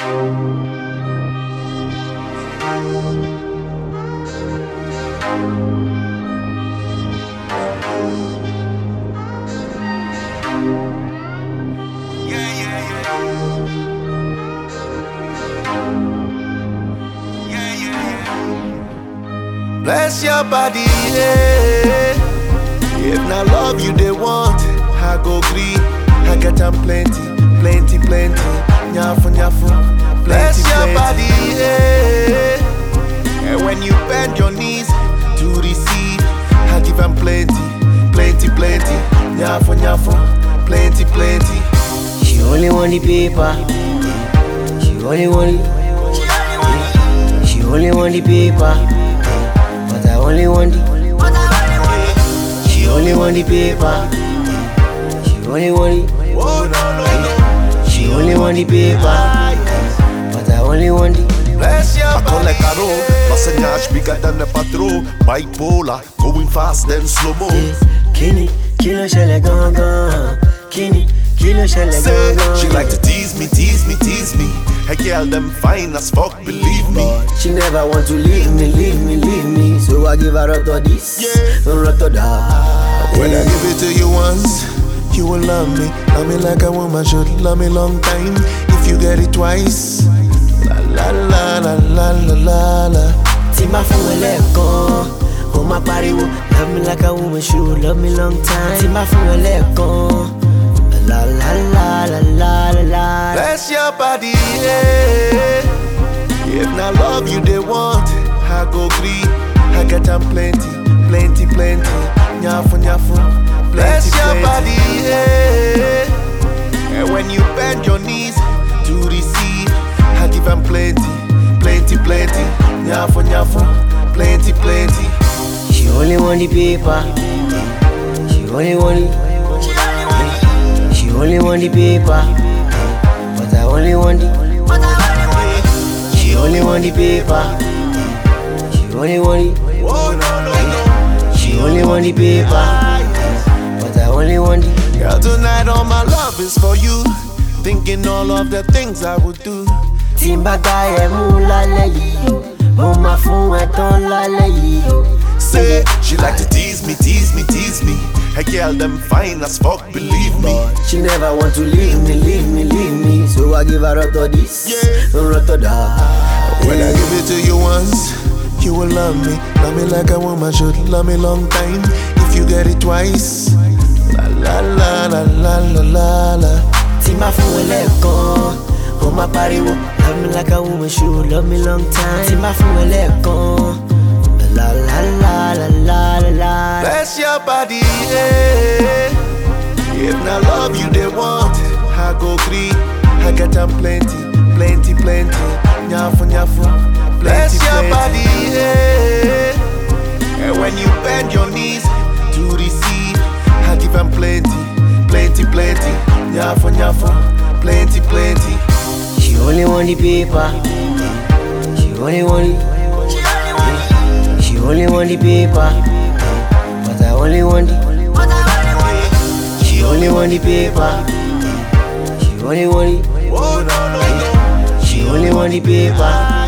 Bless your body, yeah. If not love you they want, I go green. I get them plenty, plenty, plenty. Nyafu, nyafu, bless your body, yeah. And when you bend your knees to receive, I give them plenty, plenty, plenty. Nyafu, nyafu, plenty, plenty. She only want the paper. She only want it. She only want the paper. But I only want it. She only want the paper. She only want it. She only want the paper. But I only want it. Bless your I call body, like a road, passage bigger than the patrol. Bipolar, going fast then slow mo. Kini, kilo shele gangan. Kini, kilo shele Say, she gangan. like to tease me, tease me, tease me. Hey girl, them fine as fuck, believe me. She never want to leave me, leave me, leave me. So I give her out of this, out of that. when I give it to you once, you will love me like a woman should love me long time. If you get it twice, la la la la la la la la. Timba fún ẹlẹ́kan, ó máa pariwo. Love me like a woman should love me long time. Timba fún ẹlẹ́kan, la la la la la la la. Bless your body, yeah. If not love you they want, I go green. I get them plenty, plenty, plenty. Nyafu, nyafu, bless your body, yeah. And when you bend your knees to receive, I give them plenty, plenty, plenty. Nyafu, nyafu, plenty, plenty. She only want the paper. She only want it. She only want the paper. But I only want it. She only want the paper. She only want it. She only want the paper. But I only want it. Girl, tonight all my love is for you. Thinking all of the things I would do. Timba gba ẹ̀ mú lálẹ́ yìí, ó máa fún ẹ tán lálẹ́ yìí. Say, she like to tease me, tease me, tease me. Hey girl, them fine as fuck, believe me. She never want to leave me, leave me, leave me. So I give her out of this, out of that. When I give it to you once, you will love me like a woman should love me long time. If you get it twice, la la la la la la la la. Timba fún ẹlẹ́kan, ó máa pariwo. Love me like a woman should love me long time. Timba fún ẹlẹ́kan, la la la la la la la. Bless your body, yeah. If not love you they want, I go green. I get them plenty, plenty, plenty. Nyafu, nyafu, bless your body, yeah. And when you bend your knees to receive, I give them plenty, plenty, plenty. Nyafu, nyafu, plenty, plenty. She only want the paper. She only want it. She only want the paper. But I only want it. She only want the paper. She only want it. She only want the paper.